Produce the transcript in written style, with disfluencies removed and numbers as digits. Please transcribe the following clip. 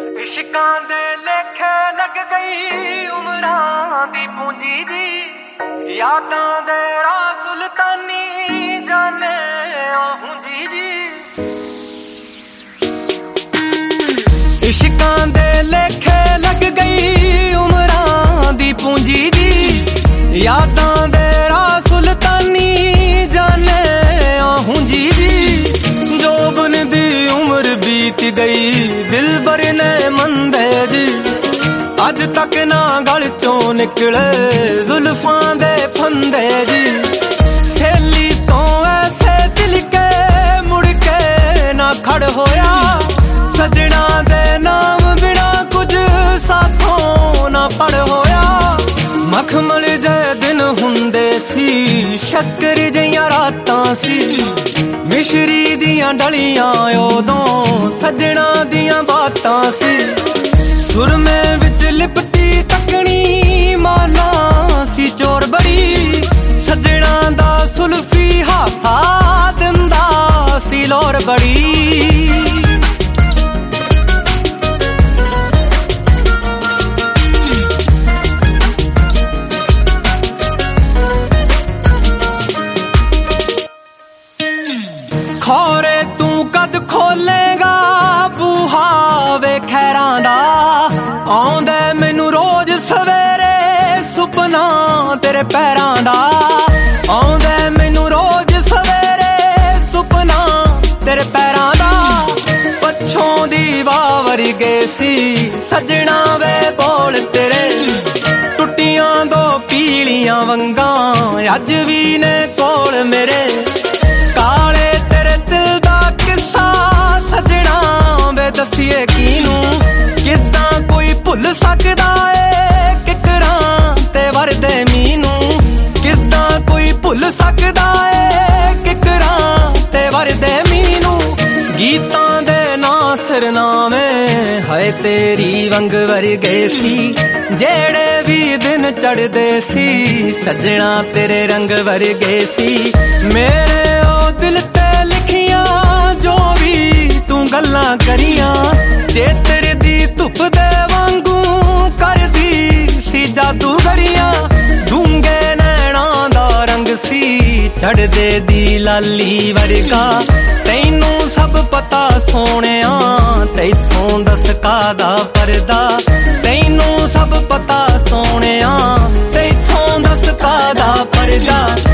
इश्कां दे लेखे लग गई उमरां दी पूंजी जी, यादां दे राह सुल्तानी जाने आहूं जी। इश्कां दे लेखे लग गई उमरां दी पूंजी जी, यादां दे राह सुल्तानी जाने आहूं जी। जो बन दी उम्र बीत गई दिल बर ने मंदे जी, अज तक ना गल चों निकले जुल्फां दे फंदे जी। सहेली तो ऐसे दिल के मुड़ के ना खड़ होया, सजना दे नाम बिना कुछ साथों ना पड़ होया। मखमल जे दिन हुंदे सी, शक्कर जियां रातां सी, मिश्री दियां डलियां उदों सजना दियां बातां सी। सुरमे विच लिपटी तकनी माना सी चोर बड़ी, सजना दा सुल्फी हासा दिंदा सी लोर बड़ी। खोरे तू कद खोलेगा बूहा वे खैरां दा, आउंदे मैनू रोज सवेरे सुपना तेरे पैरां दा। आउंदे मैनू रोज सवेरे सुपना तेरे पैरां दा। पछों दी वावर गए सी सजना वे बोल तेरे, टुटियां दो पीलियां वंगां अज भी ने कोल मेरे। काले तेरे दिल दा किस्सा सजना वे दसिए कीनू, किदां कोई भुल सकदा ए किकरां ते वरदे मीनू। किदां कोई भुल सकदा ए किकरां ते वरदे मीनू। गीतां दे नां सिरनामे हाय तेरी वंग वरगे सी, जेड़े भी दिन चढ़दे सी सजना तेरे रंग वरगे सी। मेरे दिल ते लिखियां जो भी तू गल्लां करियां, चेतर दी धुप दे वांगू कर दी सी जादू गड़ियां। डूंगे नैना दा रंग सी चढ़दे दी लाली वर्गा, तैनू सब पता सोहणिया तैथों दस कादा परदा। तैनू सब पता सोहणिया तैथों दस कादा परदा।